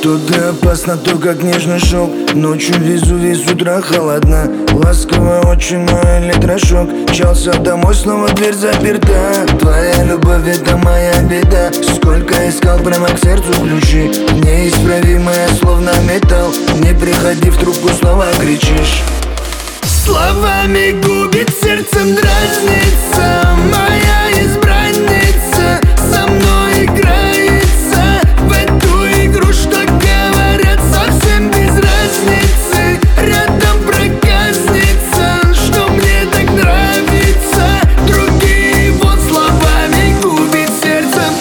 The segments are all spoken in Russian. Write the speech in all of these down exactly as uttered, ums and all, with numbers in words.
То ты опасна, то как нежный шелк. Ночью везу, весь утра холодна. Ласково очень мой электрошок. Мчался домой, снова дверь заперта. Твоя любовь — это моя беда. Сколько искал, прямо к сердцу ключи. Неисправимая, словно металл. Не приходи, в трубку снова кричишь. Словами губит, сердцем дразнится. Моя избранница со мной играется в эту игру, что говорят, совсем без разницы. Рядом проказница, что мне так нравится. Другие вот словами губит сердцем.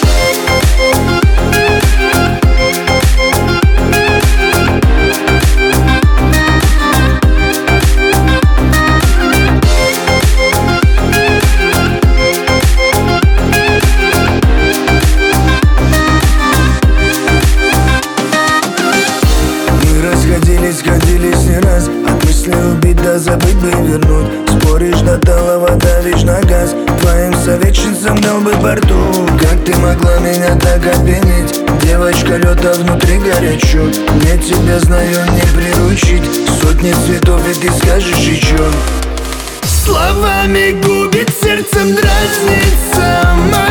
Сходились не раз, от мысли убить да забыть бы вернуть. Споришь до талого, давишь на газ. Твоим советчицам дал бы борту. Как ты могла меня так опьянить? Девочка, лёта внутри горячо. Мне тебя, знаю, не приручить. Сотни цветов, и ты скажешь еще. Словами губит, сердцем дразнится.